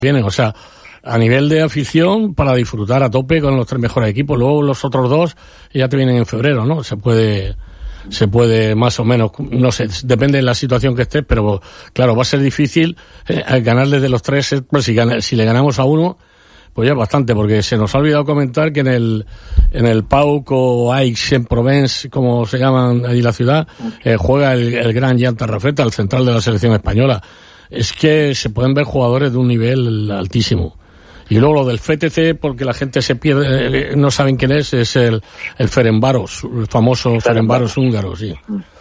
vienen, o sea, a nivel de afición, para disfrutar a tope con los 3 mejores equipos. Luego los otros 2 ya te vienen en febrero, ¿no? Se puede más o menos, no sé, depende de la situación que estés, pero claro, va a ser difícil ganarle de los 3, pues si le ganamos a uno, pues ya bastante, porque se nos ha olvidado comentar que en el PAOK o Aix-en-Provence, como se llaman allí la ciudad, juega el gran Jan Tarrafeta, el central de la selección española. Es que se pueden ver jugadores de un nivel altísimo. Y luego lo del FTC, porque la gente se pierde, no saben quién es el Ferencváros, el famoso Ferencváros húngaro, sí.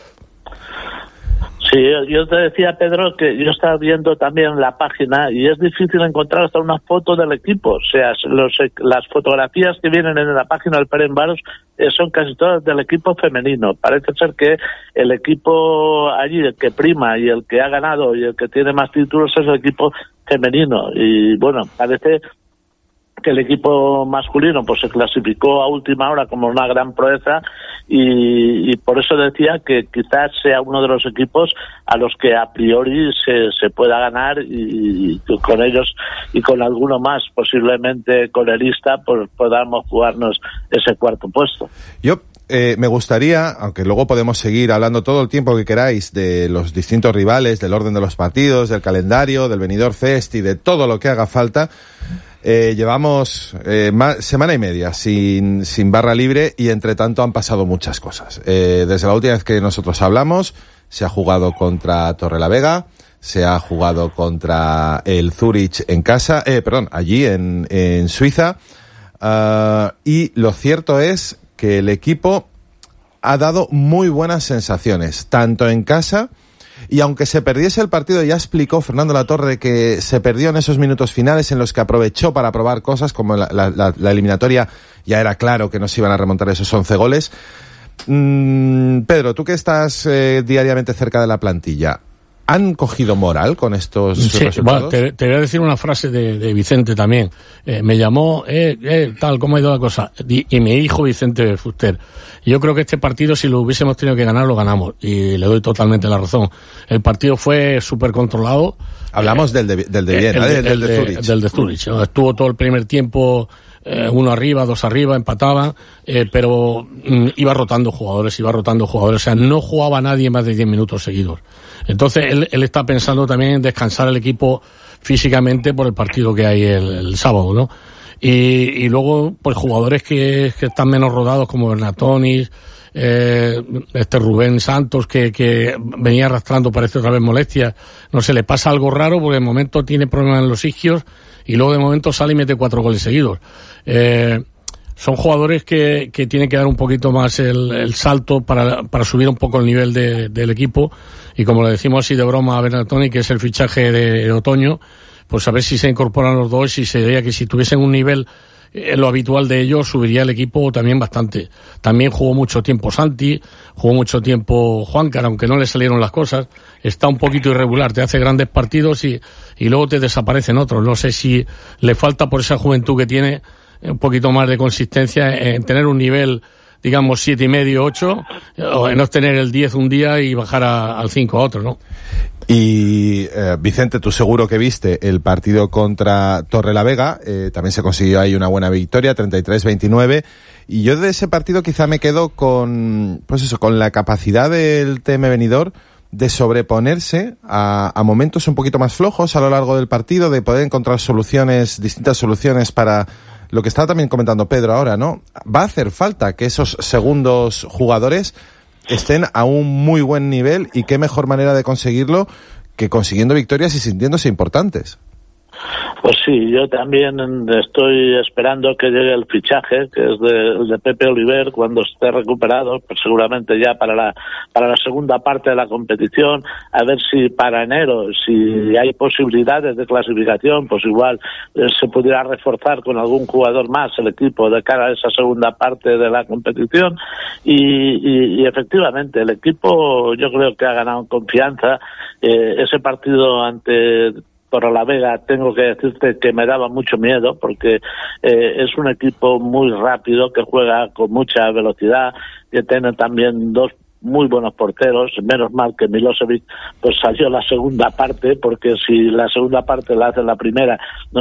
Sí, yo te decía, Pedro, que yo estaba viendo también la página y es difícil encontrar hasta una foto del equipo. O sea, las fotografías que vienen en la página del Ferencváros son casi todas del equipo femenino. Parece ser que el equipo allí, el que prima y el que ha ganado y el que tiene más títulos es el equipo femenino. Y bueno, parece que el equipo masculino pues se clasificó a última hora como una gran proeza y por eso decía que quizás sea uno de los equipos a los que a priori se pueda ganar y con ellos y con alguno más posiblemente con el Ista pues podamos jugarnos ese cuarto puesto. Yo me gustaría, aunque luego podemos seguir hablando todo el tiempo que queráis de los distintos rivales, del orden de los partidos, del calendario, del Benidorm Fest y de todo lo que haga falta. Llevamos semana y media sin barra libre y entre tanto han pasado muchas cosas. Desde la última vez que nosotros hablamos se ha jugado contra Torrelavega, se ha jugado contra el Zurich en casa, allí en Suiza, y lo cierto es que el equipo ha dado muy buenas sensaciones, tanto en casa. Y aunque se perdiese el partido, ya explicó Fernando Latorre que se perdió en esos minutos finales en los que aprovechó para probar cosas, como la eliminatoria ya era claro que no se iban a remontar esos 11 goles. Pedro, tú que estás diariamente cerca de la plantilla, ¿han cogido moral con estos resultados? Te voy a decir una frase de Vicente también. Me llamó, tal, ¿cómo ha ido la cosa? Y mi hijo Vicente Fuster. Yo creo que este partido, si lo hubiésemos tenido que ganar, lo ganamos. Y le doy totalmente la razón. El partido fue súper controlado. Hablamos del de Viena, del de Zurich. Del de Zurich. Estuvo todo el primer tiempo, 1 arriba, 2 arriba, empataba, pero iba rotando jugadores. O sea, no jugaba nadie más de 10 minutos seguidos. Entonces, él está pensando también en descansar el equipo físicamente por el partido que hay el sábado, ¿no? Y luego, pues jugadores que están menos rodados, como Bernatonis, Rubén Santos, que venía arrastrando, parece otra vez molestias. No sé, le pasa algo raro porque de momento tiene problemas en los isquios y luego de momento sale y mete 4 goles seguidos. Son jugadores que tienen que dar un poquito más el salto para subir un poco el nivel del equipo. Y como le decimos así de broma a Bernatoni, que es el fichaje de otoño, pues a ver si se incorporan los dos y se veía que si tuviesen un nivel lo habitual de ellos, subiría el equipo también bastante. También jugó mucho tiempo Santi, jugó mucho tiempo Juancar, aunque no le salieron las cosas. Está un poquito irregular, te hace grandes partidos y luego te desaparecen otros. No sé si le falta por esa juventud que tiene un poquito más de consistencia en tener un nivel, digamos, 7,5, 8, o en no tener el 10 un día y bajar al 5 a otro, ¿no? Y Vicente, tú seguro que viste el partido contra Torrelavega, también se consiguió ahí una buena victoria, 33-29, y yo de ese partido quizá me quedo con la capacidad del TM Benidorm de sobreponerse a momentos un poquito más flojos a lo largo del partido, de poder encontrar distintas soluciones para lo que estaba también comentando Pedro ahora, ¿no? Va a hacer falta que esos segundos jugadores estén a un muy buen nivel, y qué mejor manera de conseguirlo que consiguiendo victorias y sintiéndose importantes. Pues sí, yo también estoy esperando que llegue el fichaje, que es de Pepe Oliver, cuando esté recuperado, pues seguramente ya para la segunda parte de la competición, a ver si para enero, si hay posibilidades de clasificación, pues igual se pudiera reforzar con algún jugador más el equipo de cara a esa segunda parte de la competición, y efectivamente el equipo yo creo que ha ganado confianza. Ese partido ante Torrelavega, tengo que decirte que me daba mucho miedo, porque es un equipo muy rápido, que juega con mucha velocidad, que tiene también dos muy buenos porteros, menos mal que Milosevic pues salió la segunda parte, porque si la segunda parte la hace la primera, no